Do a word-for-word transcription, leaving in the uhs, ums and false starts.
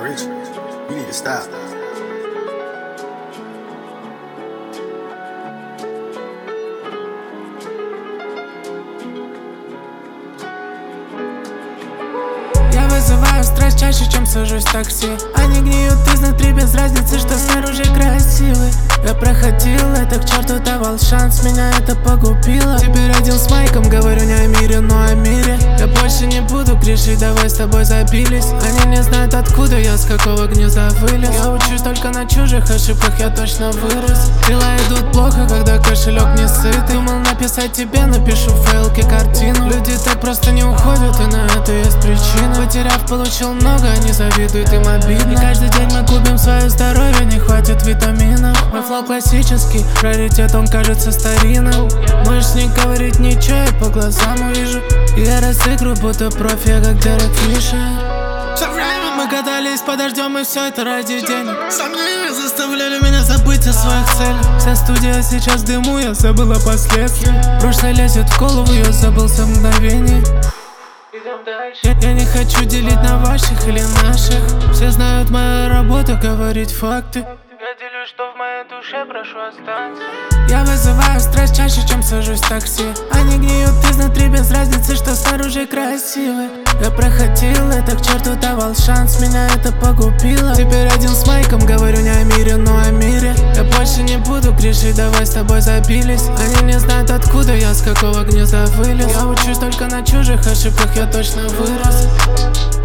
rich. You need to stop. Я вызываю страсть чаще, чем сажусь в такси. Они гниют изнутри без разницы, что снаружи красивый. Я проходил это, к черту давал шанс, меня это погубило. Теперь один с майком, говорю не о мире, но о мире. Я больше не буду грешить, давай с тобой забились. Они не знают откуда я, с какого гнезда вылез. Я учусь только на чужих ошибках, я точно вырос. Дела идут плохо, когда кошелек не сытый. Думал написать тебе, напишу в фейлке картину. Люди так просто не уходят, и на это есть причина. Потеряв, получил много, они завидуют, им обидно. И каждый день мы губим свое здоровье, не хватит витаминов. Мой флоу классический, раритет, он кажется старинным. Можешь не говорить ничего, я по глазам увижу. Я разыгрываю, будто профи, я как Дерек Фишер. Все время мы катались под дождем, и все это ради денег. Сомнения заставляли меня забыть о своих целях. Вся студия сейчас в дыму, я забыл о последствиях. Прошлое лезет в голову, я забылся в мгновение. Я, я не хочу делить на ваших или наших. Все знают мою работу, говорить факты. Я делюсь, что в моей душе, прошу останься. Я вызываю страсть чаще, чем сажусь в такси. Они гниют изнутри без разницы, что снаружи красивый. Я проходил это, к черту давал шанс, меня это погубило. Теперь один с майком, говорю не о мире, но о мире. Я больше не буду грешить, давай с тобой забились. Они не знают откуда я, с какого гнезда вылез. Я учусь только на чужих ошибках, я точно вырос.